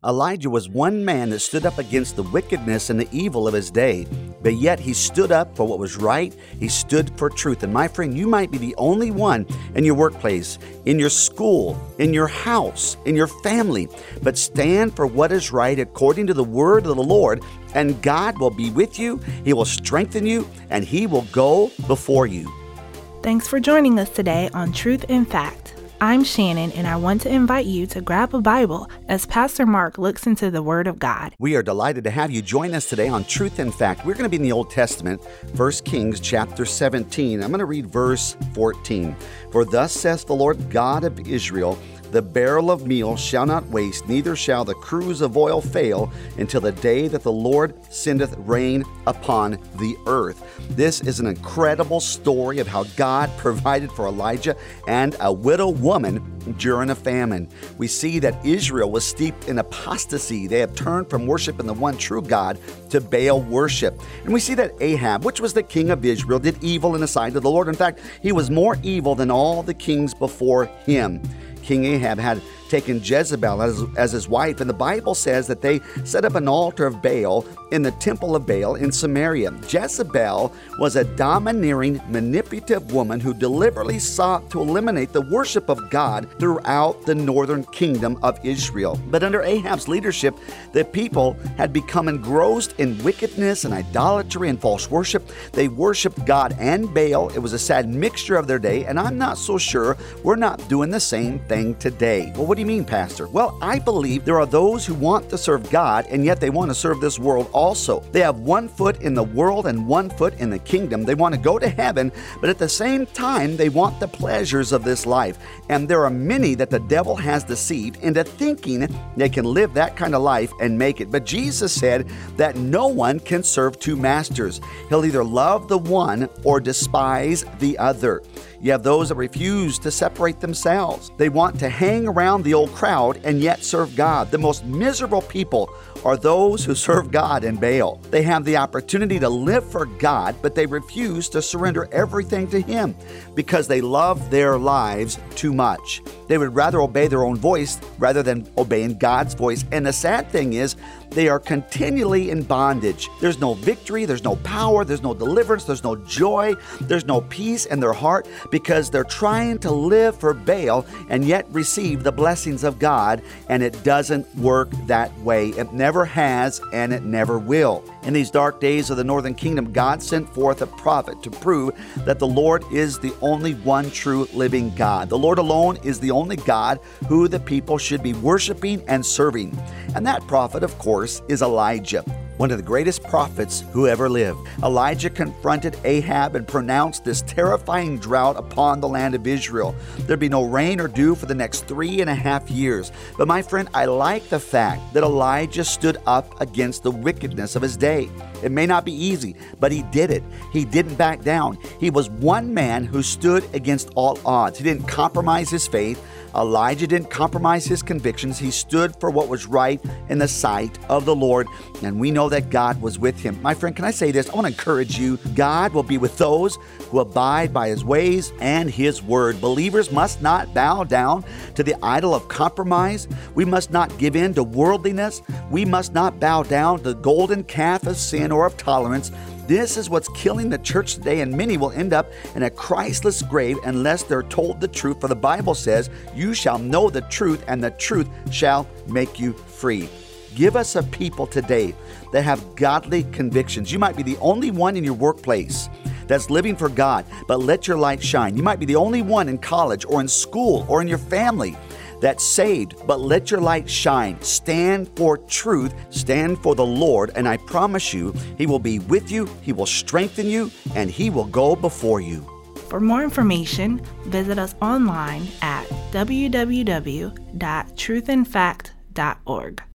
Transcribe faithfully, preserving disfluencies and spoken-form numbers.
Elijah was one man that stood up against the wickedness and the evil of his day, but yet he stood up for what was right. He stood for truth. And my friend, you might be the only one in your workplace, in your school, in your house, in your family, but stand for what is right according to the word of the Lord, and God will be with you. He will strengthen you, and He will go before you. Thanks for joining us today on Truth in Fact. I'm Shannon, and I want to invite you to grab a Bible as Pastor Mark looks into the Word of God. We are delighted to have you join us today on Truth in Fact. We're going to be in the Old Testament, First Kings chapter seventeen. I'm going to read verse fourteen. For thus saith the Lord God of Israel, the barrel of meal shall not waste, neither shall the cruse of oil fail, until the day that the Lord sendeth rain upon the earth. This is an incredible story of how God provided for Elijah and a widow woman during a famine. We see that Israel was steeped in apostasy. They have turned from worshiping the one true God to Baal worship. And we see that Ahab, which was the king of Israel, did evil in the sight of the Lord. In fact, he was more evil than all the kings before him. King Ahab had taken Jezebel as, as his wife, and the Bible says that they set up an altar of Baal in the temple of Baal in Samaria. Jezebel was a domineering, manipulative woman who deliberately sought to eliminate the worship of God throughout the northern kingdom of Israel. But under Ahab's leadership, the people had become engrossed in wickedness and idolatry and false worship. They worshiped God and Baal. It was a sad mixture of their day, and I'm not so sure we're not doing the same thing today. Well, what do you mean, Pastor? Well, I believe there are those who want to serve God, and yet they want to serve this world also. They have one foot in the world and one foot in the kingdom. They want to go to heaven, but at the same time, they want the pleasures of this life. And there are many that the devil has deceived into thinking they can live that kind of life and make it. But Jesus said that no one can serve two masters. He'll either love the one or despise the other. You have those that refuse to separate themselves. They want to hang around the old crowd and yet serve God. The most miserable people are those who serve God and Baal. They have the opportunity to live for God, but they refuse to surrender everything to Him because they love their lives too much. They would rather obey their own voice rather than obeying God's voice. And the sad thing is, they are continually in bondage. There's no victory, there's no power, there's no deliverance, there's no joy, there's no peace in their heart because they're trying to live for Baal and yet receive the blessings of God, and it doesn't work that way. It never has, and it never will. In these dark days of the northern kingdom, God sent forth a prophet to prove that the Lord is the only one true living God. The Lord alone is the only God who the people should be worshiping and serving. And that prophet, of course, is Elijah, one of the greatest prophets who ever lived. Elijah confronted Ahab and pronounced this terrifying drought upon the land of Israel. There'd be no rain or dew for the next three and a half years. But my friend, I like the fact that Elijah stood up against the wickedness of his day. It may not be easy, but he did it. He didn't back down. He was one man who stood against all odds. He didn't compromise his faith. Elijah didn't compromise his convictions. He stood for what was right in the sight of the Lord, and we know that God was with him. My friend, can I say this? I want to encourage you. God will be with those who abide by His ways and His word. Believers must not bow down to the idol of compromise. We must not give in to worldliness. We must not bow down to the golden calf of sin or of tolerance. This is what's killing the church today, and many will end up in a Christless grave unless they're told the truth. For the Bible says, you shall know the truth, and the truth shall make you free. Give us a people today that have godly convictions. You might be the only one in your workplace that's living for God, but let your light shine. You might be the only one in college or in school or in your family that's saved, but let your light shine. Stand for truth, stand for the Lord, and I promise you, He will be with you, He will strengthen you, and He will go before you. For more information, visit us online at w w w dot truth in fact dot org.